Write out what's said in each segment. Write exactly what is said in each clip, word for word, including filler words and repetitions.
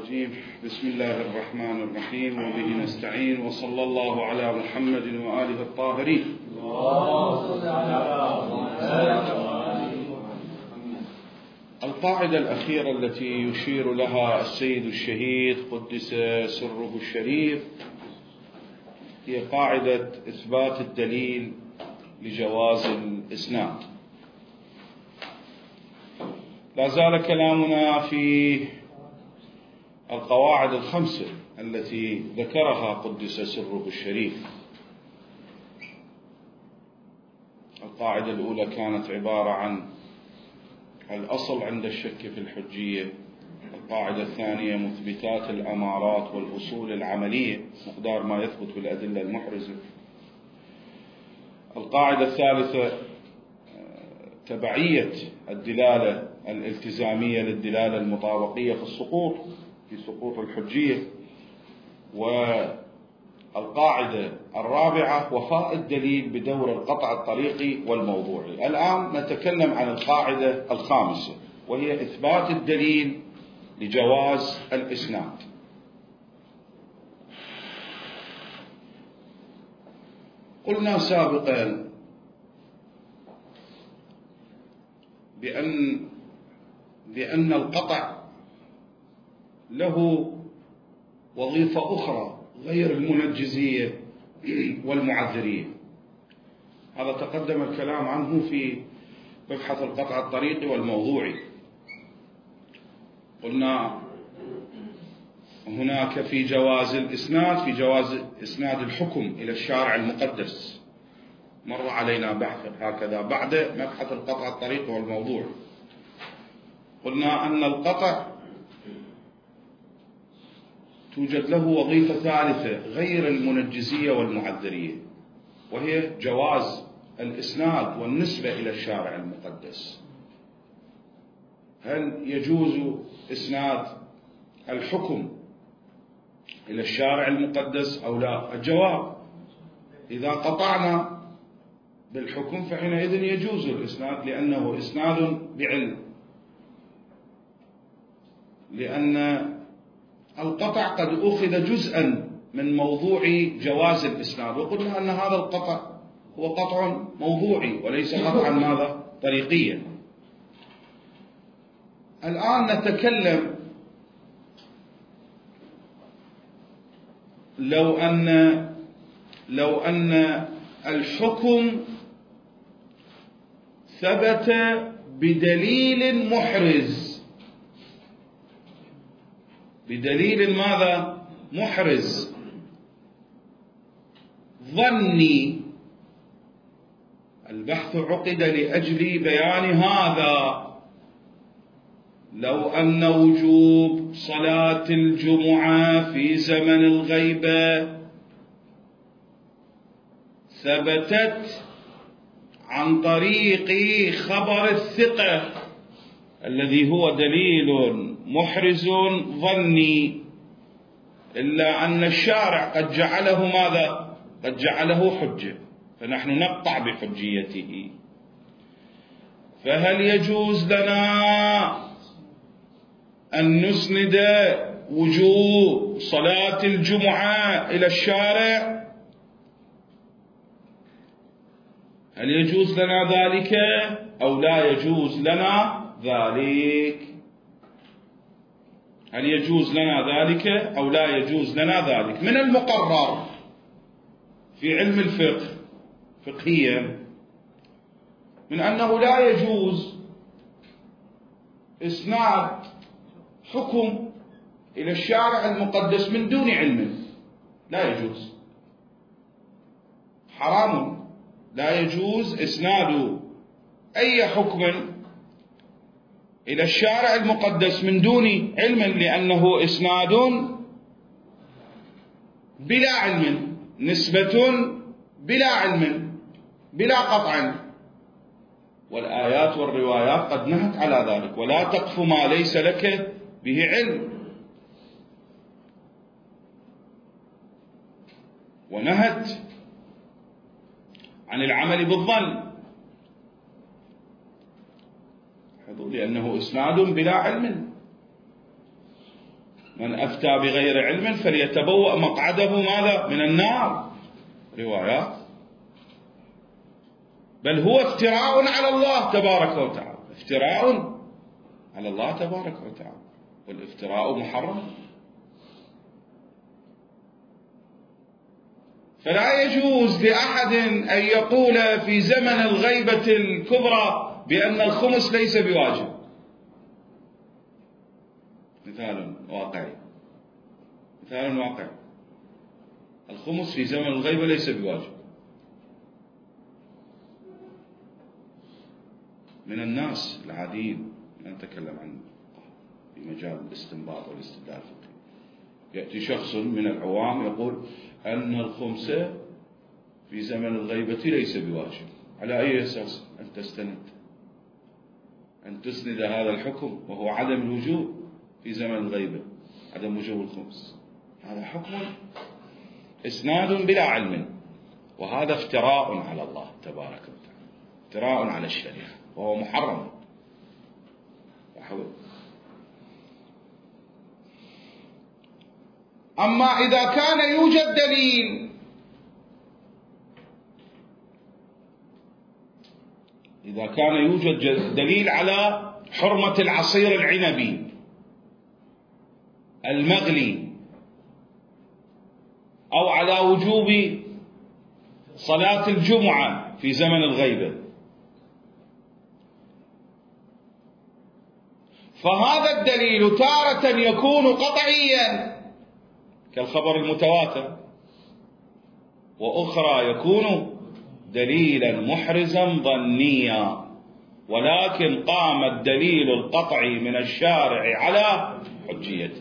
الرجيم. بسم الله الرحمن الرحيم، وبه نستعين، وصلى الله على محمد وآله الطاهرين. القاعدة الأخيرة التي يشير لها السيد الشهيد قدس سره الشريف هي قاعدة إثبات الدليل لجواز الإسناد. لا زال كلامنا في القواعد الخمسة التي ذكرها قدس سره الشريف. القاعدة الأولى كانت عبارة عن الأصل عند الشك في الحجية. القاعدة الثانية مثبتات الأمارات والأصول العملية، مقدار ما يثبت بالأدلة المحرزة. القاعدة الثالثة تبعية الدلالة الالتزامية للدلالة المطابقية في السقوط في سقوط الحجية. والقاعدة الرابعة وفاء الدليل بدور القطع الطريقي والموضوعي. الآن نتكلم عن القاعدة الخامسة، وهي إثبات الدليل لجواز الإسناد. قلنا سابقا بأن بأن القطع له وظيفة أخرى غير المنجزية والمعذرية. هذا تقدم الكلام عنه في مبحث القطع الطريقي والموضوعي. قلنا هناك في جواز الإسناد في جواز إسناد الحكم إلى الشارع المقدس، مر علينا بحث هكذا بعد مبحث القطع الطريقي والموضوعي. قلنا أن القطع توجد له وظيفة ثالثة غير المنجزية والمعذرية، وهي جواز الإسناد والنسبة إلى الشارع المقدس. هل يجوز إسناد الحكم إلى الشارع المقدس أو لا؟ الجواب: إذا قطعنا بالحكم فحينئذ يجوز الإسناد، لأنه إسناد بعلم، لأن القطع قد أخذ جزءا من موضوع جواز الإسناد، وقلنا أن هذا القطع هو قطع موضوعي وليس قطعا ماذا؟ طريقيا. الآن نتكلم لو أن لو أن الحكم ثبت بدليل محرز، بدليل ماذا؟ محرز ظني. البحث عقد لأجل بيان هذا. لو أن وجوب صلاة الجمعة في زمن الغيبة ثبتت عن طريق خبر الثقة الذي هو دليل محرز ظني، إلا أن الشارع قد جعله ماذا؟ قد جعله حجة، فنحن نقطع بحجيته. فهل يجوز لنا أن نسند وجوب صلاة الجمعة إلى الشارع؟ هل يجوز لنا ذلك أو لا يجوز لنا ذلك؟ هل يجوز لنا ذلك أو لا يجوز لنا ذلك؟ من المقرر في علم الفقه فقهيا من أنه لا يجوز إسناد حكم إلى الشارع المقدس من دون علم. لا يجوز، حرام. لا يجوز إسناد أي حكم إلى الشارع المقدس من دون علم، لأنه إسناد بلا علم، نسبة بلا علم، بلا قطع. والآيات والروايات قد نهت على ذلك: ولا تقف ما ليس لك به علم. ونهت عن العمل بالظن، لأنه إسناد بلا علم. من أفتى بغير علم فليتبوأ مقعده ماذا؟ من النار. روايات. بل هو افتراء على الله تبارك وتعالى، افتراء على الله تبارك وتعالى، والافتراء محرم. فلا يجوز لأحد أن يقول في زمن الغيبة الكبرى بأن الخمس ليس بواجب. مثال واقعي، مثال واقعي، الخمس في زمن الغيبة ليس بواجب. من الناس العاديين، لا نتكلم عن في مجال الاستنباط والاستدلال الفقهي، يأتي شخص من العوام يقول أن الخمسة في زمن الغيبة ليس بواجب. على أي أساس أن تستند أن تسند هذا الحكم وهو عدم الوجوب في زمن الغيبة، عدم وجوب الخمس؟ هذا حكم إسناد بلا علم، وهذا افتراء على الله تبارك وتعالى، افتراء على الشريعة، وهو محرم. أما إذا كان يوجد دليل، إذا كان يوجد دليل على حرمة العصير العنبي المغلي، أو على وجوب صلاة الجمعة في زمن الغيبة، فهذا الدليل تارة يكون قطعيا كالخبر المتواتر، وأخرى يكون دليلا محرزا ظنيا، ولكن قام الدليل القطعي من الشارع على حجيته.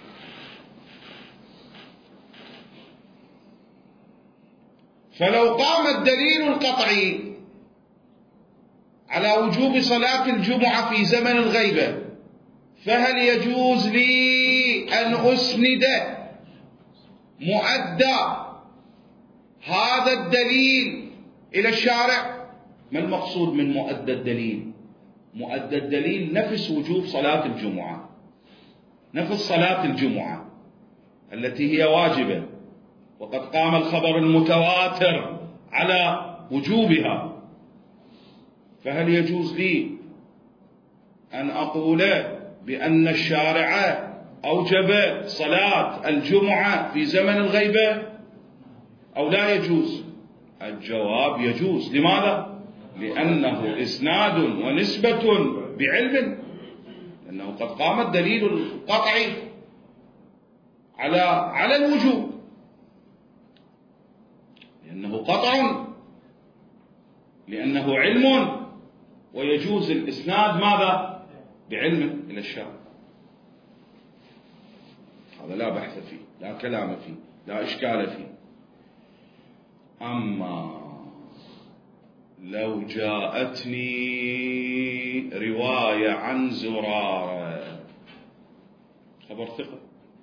فلو قام الدليل القطعي على وجوب صلاة الجمعة في زمن الغيبة، فهل يجوز لي أن أسند مؤدى هذا الدليل إلى الشارع؟ ما المقصود من مؤدى الدليل؟ مؤدى الدليل نفس وجوب صلاة الجمعة، نفس صلاة الجمعة التي هي واجبة، وقد قام الخبر المتواتر على وجوبها. فهل يجوز لي أن أقول بأن الشارع أوجب صلاة الجمعة في زمن الغيبة أو لا يجوز؟ الجواب يجوز. لماذا؟ لأنه إسناد ونسبة بعلم، لأنه قد قام الدليل القطعي على على الوجوب، لأنه قطع، لأنه علم، ويجوز الإسناد ماذا؟ بعلم إلى الشارع. هذا لا بحث فيه، لا كلام فيه، لا إشكال فيه. أما لو جاءتني رواية عن زرارة، خبر ثقة،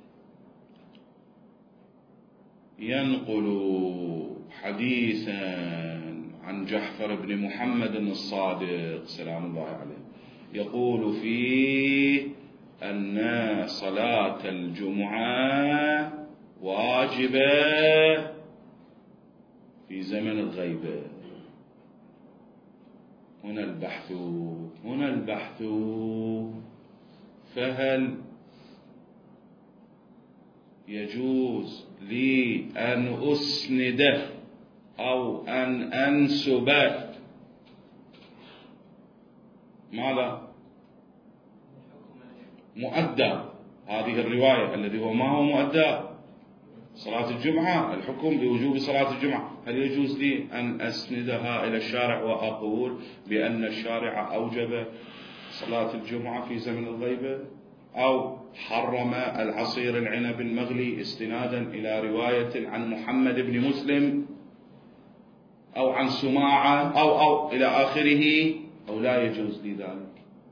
ينقل حديثا عن جعفر بن محمد الصادق سلام الله عليه، يقول فيه أن صلاة الجمعة واجبة في زمن الغيبة. هنا البحث، هنا البحث، فهل يجوز لي أن أسند أو أن أنسب ماذا؟ مؤدى هذه الرواية الذي هو ما هو مؤدى صلاة الجمعة، الحكم بوجوب صلاة الجمعة، هل يجوز لي أن أسندها إلى الشارع وأقول بأن الشارع أوجب صلاة الجمعة في زمن الغيبة، أو حرم العصير العنب المغلي استنادا إلى رواية عن محمد بن مسلم أو عن سماعة أو أو إلى آخره، أو لا يجوز لي ذلك؟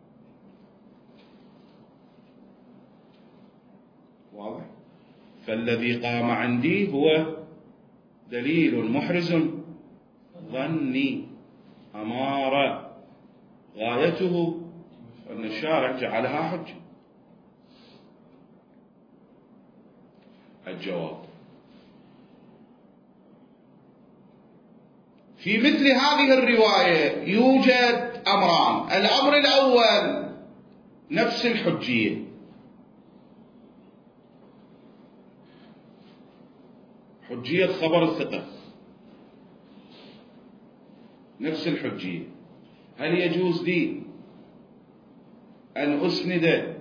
واضح؟ فالذي قام عندي هو دليل محرز ظني أمارة غايته أن الشارع جعلها حجة. الجواب: في مثل هذه الرواية يوجد أمران. الأمر الأول نفس الحجية، حجية خبر الثقة، نفس الحجية. هل يجوز لي أن أسند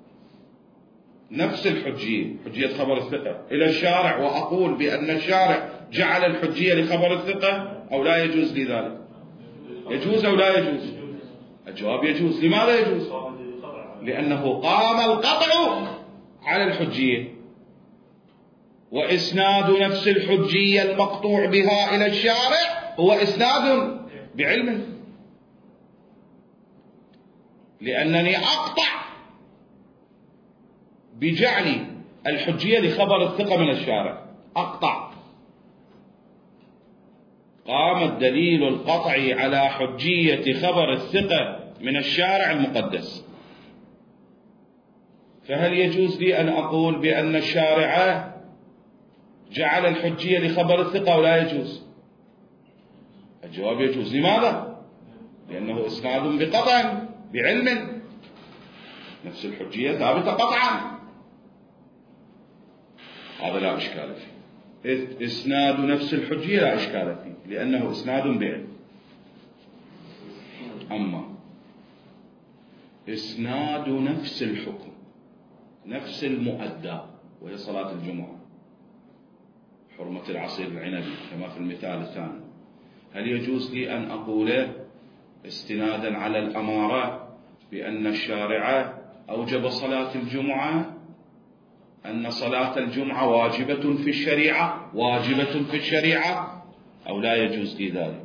نفس الحجية، حجية خبر الثقة، إلى الشارع وأقول بأن الشارع جعل الحجية لخبر الثقة، أو لا يجوز لي ذلك؟ يجوز أو لا يجوز؟ الجواب: يجوز. لماذا يجوز؟ لأنه قام القطع على الحجية، وإسناد نفس الحجية المقطوع بها إلى الشارع هو إسناد بعلم، لأنني أقطع بجعل الحجية لخبر الثقة من الشارع، أقطع. قام الدليل القطعي على حجية خبر الثقة من الشارع المقدس. فهل يجوز لي أن أقول بأن الشارع جعل الحجية لخبر الثقة أو لا يجوز؟ الجواب: يجوز. لماذا؟ لأنه إسناد بقطع بعلم، نفس الحجية ثابتة قطعا، هذا لا إشكال فيه. إسناد نفس الحجية لا إشكال فيه، لأنه إسناد بعلم. أما إسناد نفس الحكم، نفس المؤدى، وهي صلاة الجمعة، حرمة العصير العنبي كما في المثال الثاني، هل يجوز لي أن أقول استنادا على الأمارة بأن الشارع أوجب صلاة الجمعة، أن صلاة الجمعة واجبة في الشريعة، واجبة في الشريعة، أو لا يجوز لي ذلك؟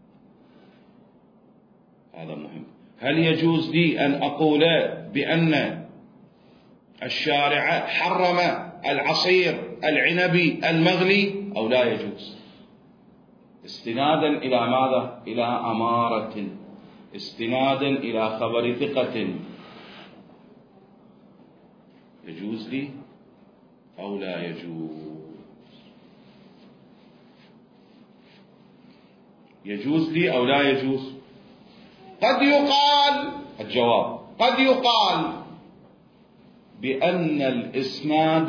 هذا مهم. هل يجوز لي أن أقول بأن الشارع حرم العصير العنبي المغلي، أو لا يجوز؟ استنادا إلى ماذا؟ إلى أمارة، استنادا إلى خبر ثقة. يجوز لي أو لا يجوز؟ يجوز لي أو لا يجوز؟ قد يقال، الجواب: قد يقال بأن الإسناد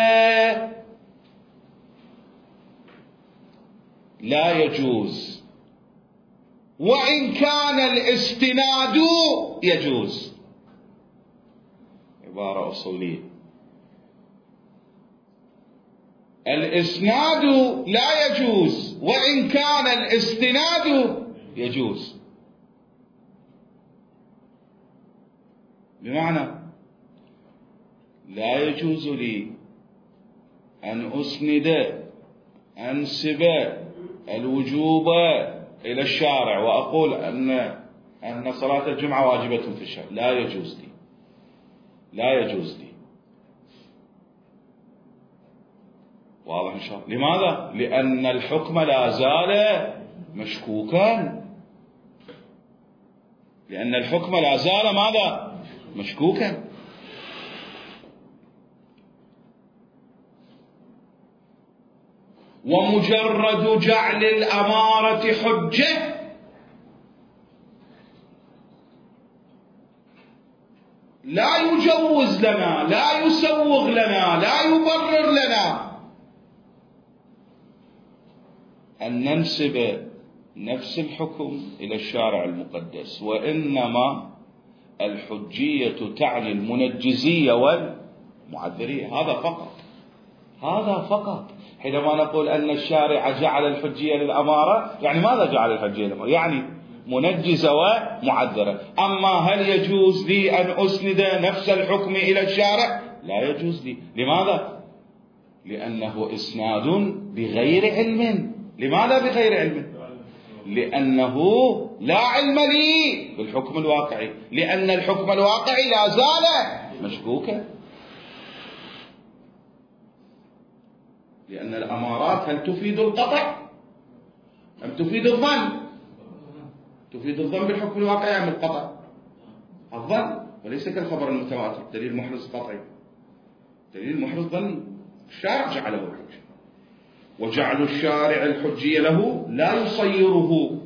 لا يجوز، وإن كان الاستناد يجوز. عبارة أصولية: الإسناد لا يجوز وإن كان الاستناد يجوز. بمعنى لا يجوز لي أن أسند أنسب الوجوب إلى الشارع وأقول أن أن صلاة الجمعة واجبة في الشارع، لا يجوز لي، لا يجوز لي. واضح إن شاء الله؟ لماذا؟ لأن الحكم لا زال مشكوكا، لأن الحكم لا زال ماذا؟ مشكوكا. ومجرد جعل الأمارة حجة لا يجوز لنا، لا يسوغ لنا، لا يبرر لنا أن ننسب نفس الحكم إلى الشارع المقدس، وإنما الحجية تعني المنجزية والمعذرية. هذا فقط، هذا فقط. حينما نقول أن الشارع جعل الحجية للأمارة، يعني ماذا جعل الحجية للأمارة؟ يعني منجزة ومعذرة. أما هل يجوز لي أن أسند نفس الحكم إلى الشارع؟ لا يجوز لي. لماذا؟ لأنه إسناد بغير علم. لماذا بغير علم؟ لأنه لا علم لي بالحكم الواقعي، لأن الحكم الواقعي لا زال مشكوكا. لأن الأمارات هل تفيد القطع أم تفيد الظن؟ تفيد الظن بالحكم الواقعي أم القطع؟ الظن، وليس كالخبر المتواتر دليل محرز قطعي، دليل محرز ظني. الشارع جعله حجة، وجعل الشارع الحجية له لا يصيره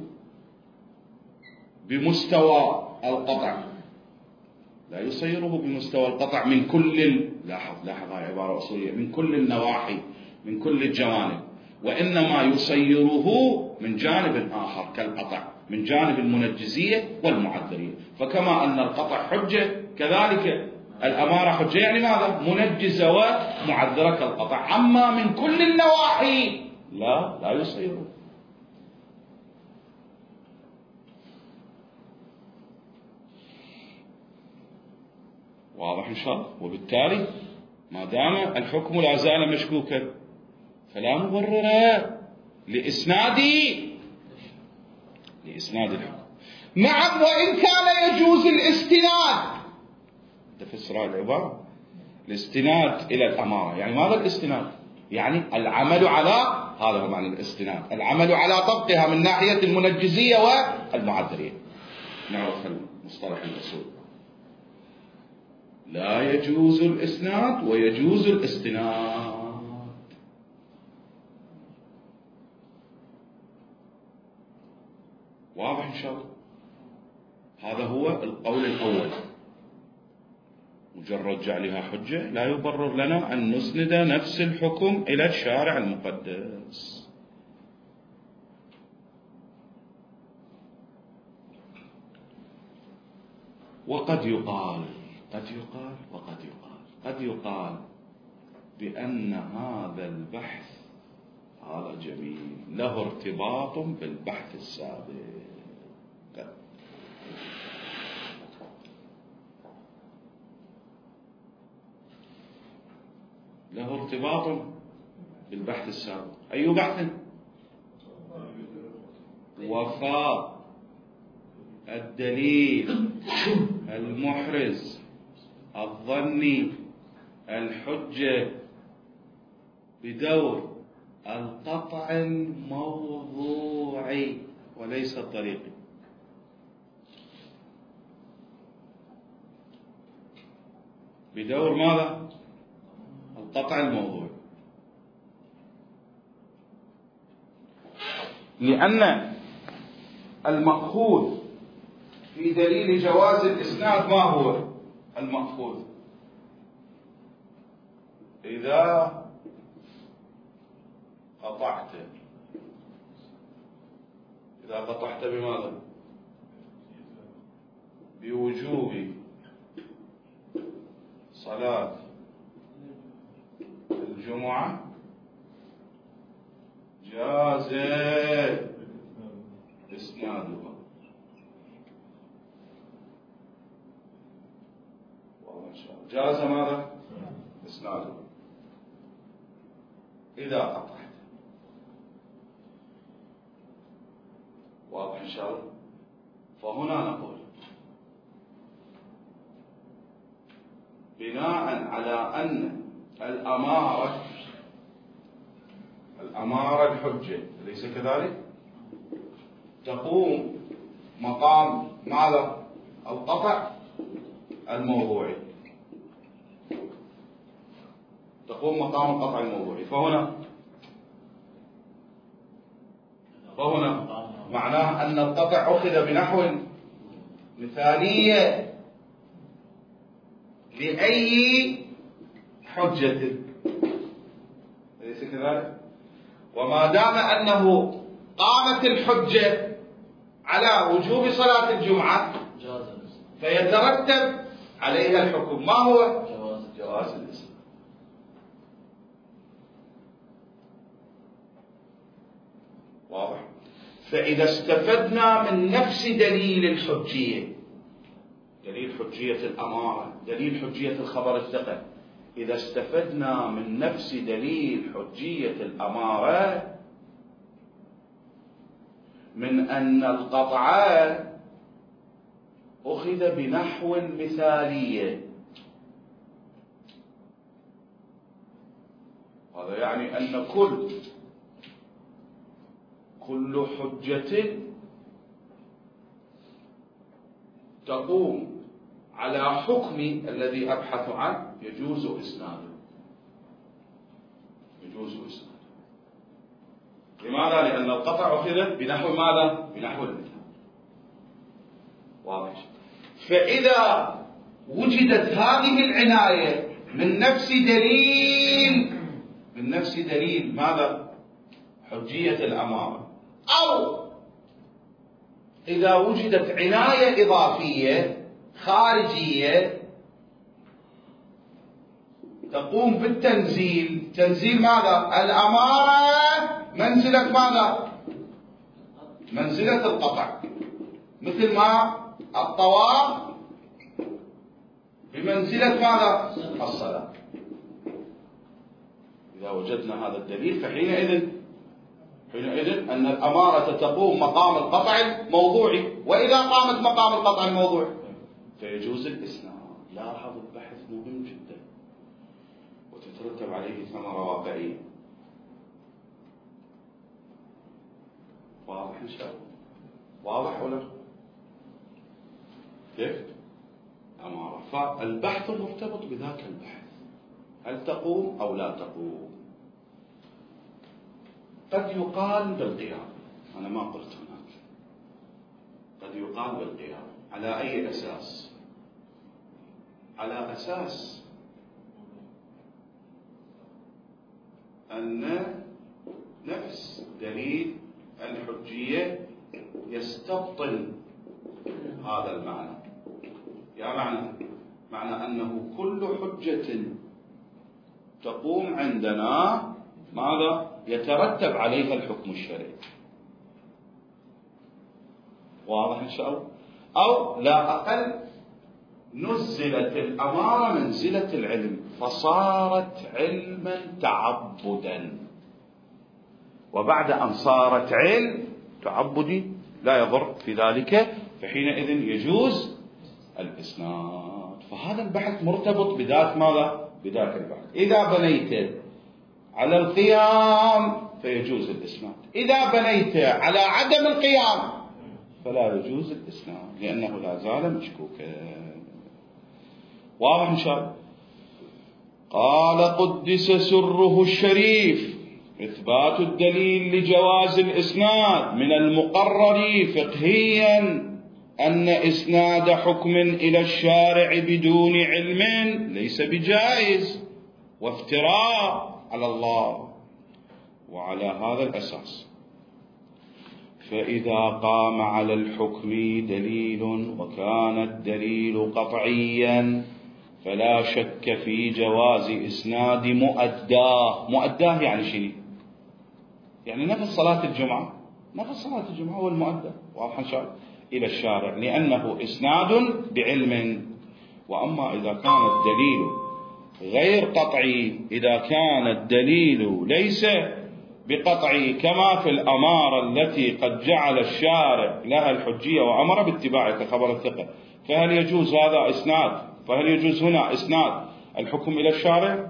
بمستوى القطع، لا يصيره بمستوى القطع من كل، لاحظ لاحظ هاي عبارة أصولية، من كل النواحي من كل الجوانب، وإنما يصيره من جانب آخر كالقطع، من جانب المنجزية والمعذرية. فكما أن القطع حجة كذلك الأمارة حجة، يعني ماذا؟ منجزة ومعذرة كالقطع، أما من كل النواحي لا لا يصيره. واضح إن شاء الله؟ وبالتالي ما دام الحكم لا زال مشكوكا فلا مبرر لإسناد لإسناد الحكم. نعم، وإن كان يجوز الاستناد، تفسر العبارة، الاستناد إلى الأمارة. يعني ماذا الاستناد؟ يعني العمل على، هذا هو معنى الاستناد، العمل على طبقها من ناحية المنجزية والمعذرية. نعرف المصطلح الأصول، لا يجوز الإسناد ويجوز الاستناد. واضح إن شاء الله؟ هذا هو القول الأول، مجرد جعلها حجة لا يبرر لنا أن نسند نفس الحكم إلى الشارع المقدس. وقد يقال قد يقال وقد يقال قد يقال بأن هذا البحث، هذا جميل، له ارتباط بالبحث السابق. له ارتباط بالبحث السابق. أي بحث؟ وفاء الدليل المحرز الظني الحجة بدور القطع الموضوعي وليس الطريقي. بدور ماذا؟ القطع الموضوعي. لأن المأخوذ في دليل جواز الإسناد ما هو المأخوذ؟ إذا قطعت، إذا قطعت بماذا؟ بوجوب صلاة الجمعة جاز إسنادها. جاز ماذا؟ إسنادها إذا قطعت. واضح إن شاء الله؟ فهنا نقول بناء على أن الأمارة الأمارة الحجة أليس كذلك؟ تقوم مقام ماذا؟ القطع الموضوعي، تقوم مقام القطع الموضوعي. فهنا فهنا معناه أن القطع أخذ بنحو مثالية لأي حجة، أليس كذلك؟ وما دام أنه قامت الحجة على وجوب صلاة الجمعة فيترتب عليها الحكم، ما هو؟ جواز الإسلام. واضح؟ فإذا استفدنا من نفس دليل الحجية، دليل حجية الأمارة، دليل حجية الخبر الثقل، إذا استفدنا من نفس دليل حجية الأمارة من أن القطع أخذ بنحو المثالية، هذا يعني أن كل كل حجة تقوم على حكمي الذي أبحث عنه يجوز إسناده. لماذا؟ لأن القطع أخذ بنحو ماذا؟ بنحو المثال. واضح. فإذا وجدت هذه العناية من نفس دليل من نفس دليل ماذا؟ حجية الأمارة، أو إذا وجدت عناية إضافية خارجية تقوم بالتنزيل، تنزيل ماذا؟ الأمارة منزلة ماذا؟ منزلة القطع، مثل ما الطواف بمنزلة ماذا؟ الصلاة. إذا وجدنا هذا الدليل فحينئذ حينئذ أن الأمارة تقوم مقام القطع الموضوعي، وإذا قامت مقام القطع الموضوعي فيجوز الإسناد. لاحظ البحث مهم جدا وتترتب عليه ثمرة واقعية. واضح إن شاء الله؟ واضح ولا كيف؟ أمارة. فالبحث مرتبط بذاك البحث، هل تقوم أو لا تقوم. قد يقال بالقيام، أنا ما قلت هناك، قد يقال بالقيام. على أي أساس؟ على أساس أن نفس دليل الحجية يستبطن هذا المعنى. يا معنى معنى أنه كل حجة تقوم عندنا ماذا؟ يترتب عليها الحكم الشرعي. واضح إن شاء الله؟ أو لا أقل نزلت الأمارة منزلة العلم فصارت علما تعبدا، وبعد أن صارت علم تعبدي لا يضر في ذلك، فحينئذ يجوز الإسناد. فهذا البحث مرتبط بذات ماذا؟ بذاك البحث. إذا بنيت على القيام فيجوز الإسناد، إذا بنيت على عدم القيام فلا يجوز الإسناد لأنه لا زال مشكوكا. واضح إن شاء الله؟ قال قدس سره الشريف: إثبات الدليل لجواز الإسناد من المقرر فقهيا أن إسناد حكم إلى الشارع بدون علم ليس بجائز وافتراء على الله. وعلى هذا الأساس فإذا قام على الحكم دليل وكان الدليل قطعيا فلا شك في جواز إسناد مؤداه. مؤداه يعني شنو؟ يعني نفس صلاة الجمعة، نفس صلاة الجمعة هو المؤدى. واضح إن شاء الله؟ إلى الشارع، لأنه إسناد بعلم. وأما إذا كان الدليل غير قطعي، إذا كان الدليل ليس بقطعي كما في الأمارة التي قد جعل الشارع لها الحجية وأمر باتباعها كخبر الثقة، فهل يجوز هذا إسناد؟ فهل يجوز هنا إسناد الحكم إلى الشارع؟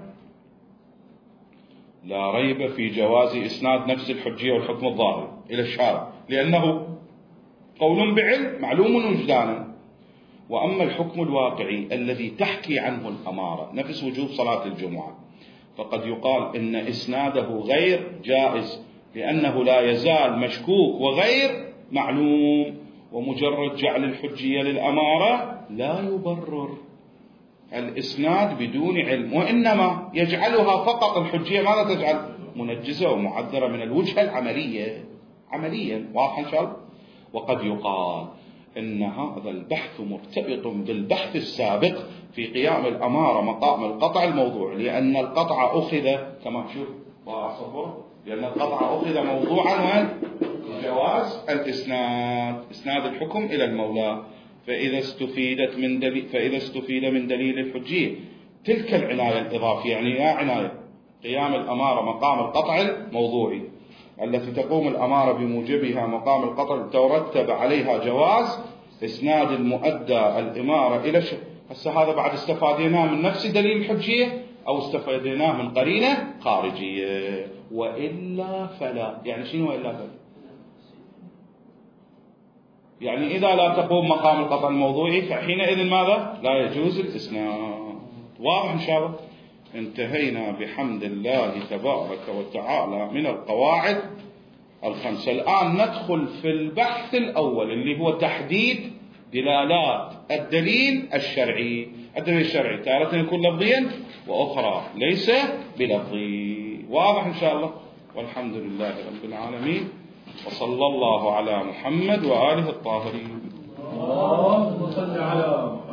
لا ريب في جواز إسناد نفس الحجية والحكم الظاهر إلى الشارع، لأنه قول بعلم معلوم وجدانا. وأما الحكم الواقعي الذي تحكي عنه الأمارة نفس وجوب صلاة الجمعة، فقد يقال إن إسناده غير جائز لأنه لا يزال مشكوك وغير معلوم، ومجرد جعل الحجية للأمارة لا يبرر الإسناد بدون علم، وإنما يجعلها فقط الحجية ماذا تجعل؟ منجزة ومعذرة من الوجهة العملية عمليا. واضح إن شاء الله؟ وقد يقال إن هذا البحث مرتبط بالبحث السابق في قيام الأمارة مقام القطع الموضوع، لأن القطع أخذ كما تشوف لأن القطع أخذ موضوعا وين؟ جواز الإسناد، إسناد الحكم إلى المولى. فإذا استفيدت من دليل فإذا استفيد من دليل الحجية تلك العناية الإضافية، يعني يا عناية قيام الأمارة مقام القطع الموضوعي التي تقوم الأمارة بموجبها مقام القطع ترتب عليها جواز إسناد المؤدى الإمارة إلى ش... هسه هذا بعد استفاديناه من نفس دليل الحجية أو استفاديناه من قرينة خارجية. وإلا فلا، يعني شنو وإلا فلا؟ يعني إذا لا تقوم مقام القطع الموضوعي فحينئذ ماذا؟ لا يجوز الإسناد. واضح إن شاء الله؟ انتهينا بحمد الله تبارك وتعالى من القواعد الخمسة. الآن ندخل في البحث الأول اللي هو تحديد دلالات الدليل الشرعي. الدليل الشرعي تارة يكون لفظيا وأخرى ليس بلفظي. واضح إن شاء الله؟ والحمد لله رب العالمين، وصلى الله على محمد وآله الطاهرين. اللهم صل على